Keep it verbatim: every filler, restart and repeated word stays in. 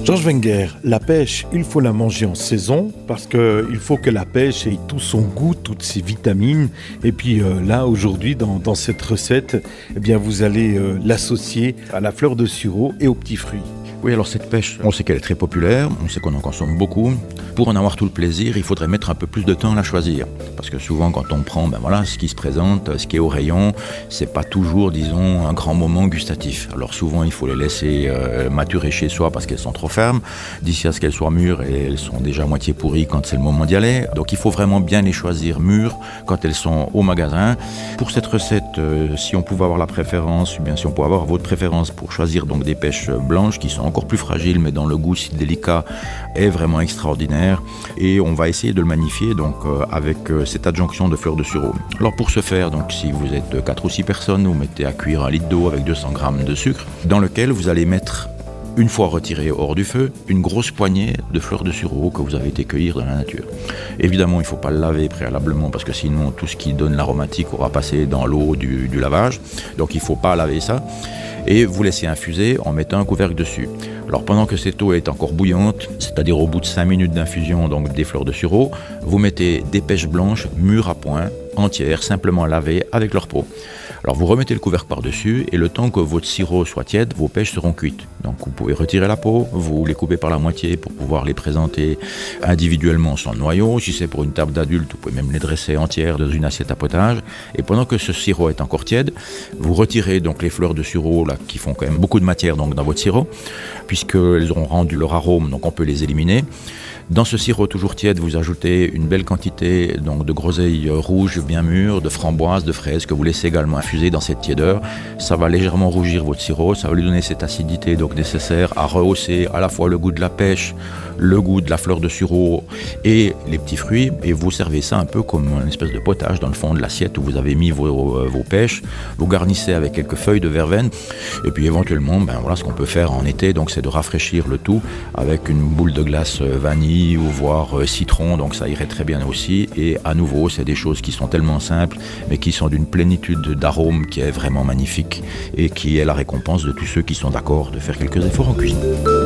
Georges Wenger, la pêche, il faut la manger en saison parce qu'il faut que la pêche ait tout son goût, toutes ses vitamines. Et puis euh, là, aujourd'hui, dans, dans cette recette, eh bien, vous allez euh, l'associer à la fleur de sureau et aux petits fruits. Oui, alors cette pêche, on sait qu'elle est très populaire, on sait qu'on en consomme beaucoup. Pour en avoir tout le plaisir, il faudrait mettre un peu plus de temps à la choisir. Parce que souvent, quand on prend ben voilà, ce qui se présente, ce qui est au rayon, c'est pas toujours, disons, un grand moment gustatif. Alors souvent, il faut les laisser euh, maturer chez soi parce qu'elles sont trop fermes. D'ici à ce qu'elles soient mûres, et elles sont déjà moitié pourries quand c'est le moment d'y aller. Donc il faut vraiment bien les choisir mûres quand elles sont au magasin. Pour cette recette, euh, si on pouvait avoir la préférence, ou bien si on pouvait avoir votre préférence pour choisir donc des pêches blanches qui sont encore plus fragile, mais dans le goût si délicat est vraiment extraordinaire. Et on va essayer de le magnifier donc euh, avec euh, cette adjonction de fleurs de sureau. Alors pour ce faire, donc si vous êtes quatre ou six personnes, vous mettez à cuire un litre d'eau avec deux cents grammes de sucre, dans lequel vous allez mettre, une fois retiré hors du feu, une grosse poignée de fleurs de sureau que vous avez été cueillir dans la nature. Évidemment, il ne faut pas le laver préalablement parce que sinon tout ce qui donne l'aromatique aura passé dans l'eau du, du lavage. Donc il ne faut pas laver ça. Et vous laissez infuser en mettant un couvercle dessus. Alors pendant que cette eau est encore bouillante, c'est-à-dire au bout de cinq minutes d'infusion donc des fleurs de sureau, vous mettez des pêches blanches mûres à point, entières, simplement lavées avec leur peau. Alors vous remettez le couvercle par-dessus et le temps que votre sirop soit tiède, vos pêches seront cuites. Donc vous pouvez retirer la peau, vous les coupez par la moitié pour pouvoir les présenter individuellement sans noyau. Si c'est pour une table d'adulte, vous pouvez même les dresser entières dans une assiette à potage. Et pendant que ce sirop est encore tiède, vous retirez donc les fleurs de sureau là, qui font quand même beaucoup de matière donc, dans votre sirop, puisqu'elles auront rendu leur arôme, donc on peut les éliminer. Dans ce sirop toujours tiède, vous ajoutez une belle quantité donc, de groseilles rouges bien mûres, de framboises, de fraises que vous laissez également infuser dans cette tiédeur. Ça va légèrement rougir votre sirop, ça va lui donner cette acidité donc, nécessaire à rehausser à la fois le goût de la pêche, le goût de la fleur de sureau et les petits fruits. Et vous servez ça un peu comme une espèce de potage dans le fond de l'assiette où vous avez mis vos, vos pêches. Vous garnissez avec quelques feuilles de verveine. Et puis éventuellement, ben, voilà, ce qu'on peut faire en été, donc, c'est de rafraîchir le tout avec une boule de glace vanille ou voire euh, citron, donc ça irait très bien aussi. Et à nouveau, c'est des choses qui sont tellement simples, mais qui sont d'une plénitude d'arômes qui est vraiment magnifique et qui est la récompense de tous ceux qui sont d'accord de faire quelques efforts en cuisine.